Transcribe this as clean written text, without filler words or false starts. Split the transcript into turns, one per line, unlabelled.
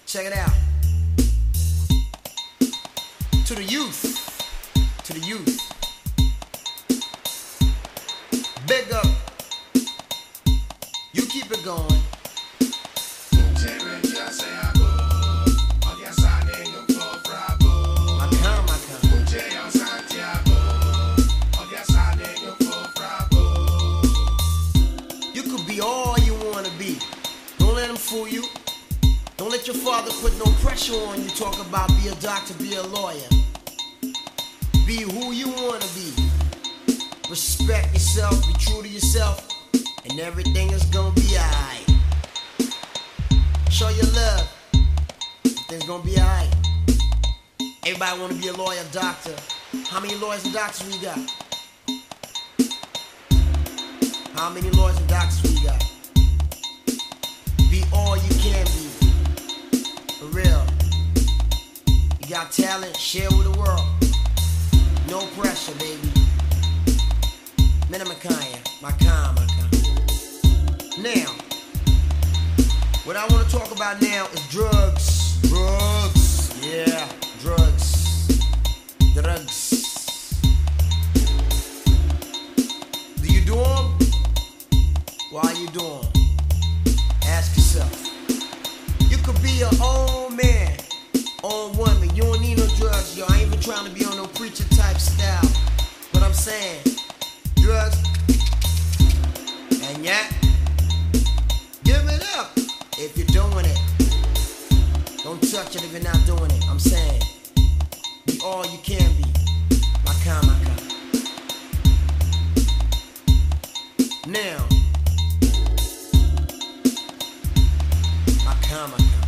Check it out. To the youth, big up. You keep it going. You could be all you want to be. Don't let them fool you. Don't let your father put no pressure on you. Talk about be a doctor, be a lawyer. Be who you want to be. Respect yourself, be true to yourself, and everything is gonna be alright. Show your love, everything's gonna be alright. Everybody wanna be a lawyer, doctor. How many lawyers and doctors we got? How many lawyers and doctors we got? Be all you can be. For real. You got talent, share with the world. No pressure, baby. Menamakaya, Makaya. Now, what I want to talk about now is drugs. Drugs. Yeah, drugs. Drugs. Do you do them? Why are you doing them? Ask yourself. You could be your own man, own woman. You don't need no drugs, yo. I ain't even trying to be on no preacher type style. But I'm saying, drugs, and yeah, give it up if you're doing it. Don't touch it if you're not doing it. I'm saying, be all you can be. Maka. Now, Maka.